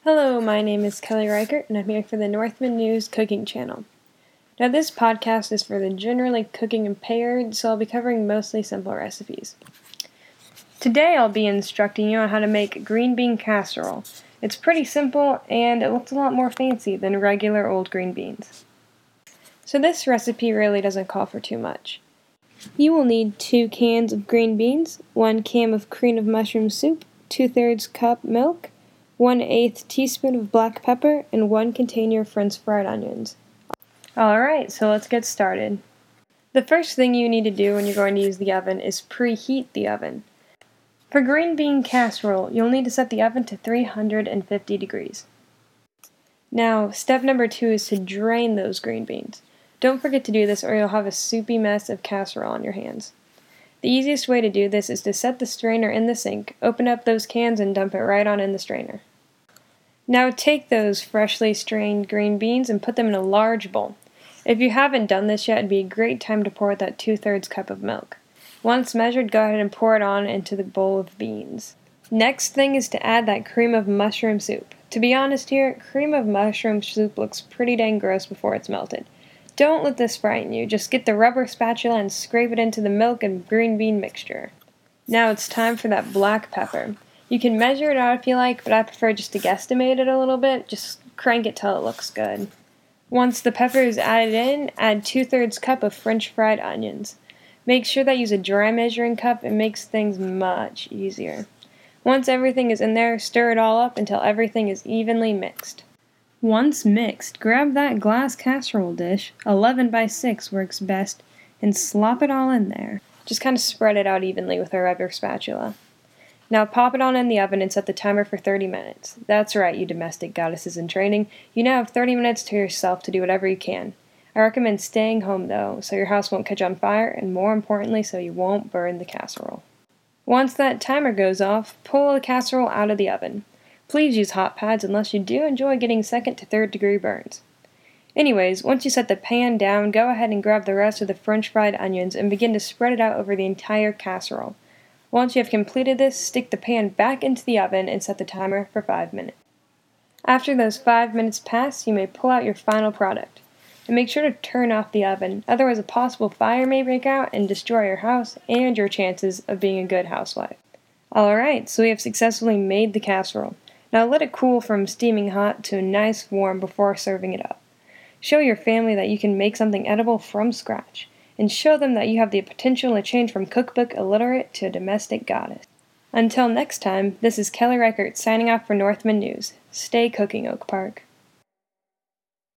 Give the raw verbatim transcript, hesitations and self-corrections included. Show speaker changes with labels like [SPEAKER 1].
[SPEAKER 1] Hello, my name is Kelly Reichert, and I'm here for the Northman News Cooking Channel. Now, this podcast is for the generally cooking impaired, so I'll be covering mostly simple recipes. Today, I'll be instructing you on how to make green bean casserole. It's pretty simple, and it looks a lot more fancy than regular old green beans. So this recipe really doesn't call for too much. You will need two cans of green beans, one can of cream of mushroom soup, two-thirds cup milk, one-eighth teaspoon of black pepper, and one container of French fried onions. Alright, so let's get started. The first thing you need to do when you're going to use the oven is preheat the oven. For green bean casserole, you'll need to set the oven to three hundred fifty degrees. Now, step number two is to drain those green beans. Don't forget to do this or you'll have a soupy mess of casserole on your hands. The easiest way to do this is to set the strainer in the sink, open up those cans, and dump it right on in the strainer. Now take those freshly strained green beans and put them in a large bowl. If you haven't done this yet, it'd be a great time to pour that two-thirds cup of milk. Once measured, go ahead and pour it on into the bowl of beans. Next thing is to add that cream of mushroom soup. To be honest here, cream of mushroom soup looks pretty dang gross before it's melted. Don't let this frighten you, just get the rubber spatula and scrape it into the milk and green bean mixture. Now it's time for that black pepper. You can measure it out if you like, but I prefer just to guesstimate it a little bit, just crank it till it looks good. Once the pepper is added in, add two-thirds cup of French fried onions. Make sure that you use a dry measuring cup, it makes things much easier. Once everything is in there, stir it all up until everything is evenly mixed. Once mixed, grab that glass casserole dish, eleven by six works best, and slop it all in there. Just kind of spread it out evenly with a rubber spatula. Now pop it on in the oven and set the timer for thirty minutes. That's right, you domestic goddesses in training. You now have thirty minutes to yourself to do whatever you can. I recommend staying home though, so your house won't catch on fire, and more importantly, so you won't burn the casserole. Once that timer goes off, pull the casserole out of the oven. Please use hot pads unless you do enjoy getting second to third degree burns. Anyways, once you set the pan down, go ahead and grab the rest of the French fried onions and begin to spread it out over the entire casserole. Once you have completed this, stick the pan back into the oven and set the timer for five minutes. After those five minutes pass, you may pull out your final product. And make sure to turn off the oven, otherwise a possible fire may break out and destroy your house and your chances of being a good housewife. Alright, so we have successfully made the casserole. Now let it cool from steaming hot to nice warm before serving it up. Show your family that you can make something edible from scratch, and show them that you have the potential to change from cookbook illiterate to a domestic goddess. Until next time, this is Kelly Reichert signing off for Northman News. Stay cooking, Oak Park.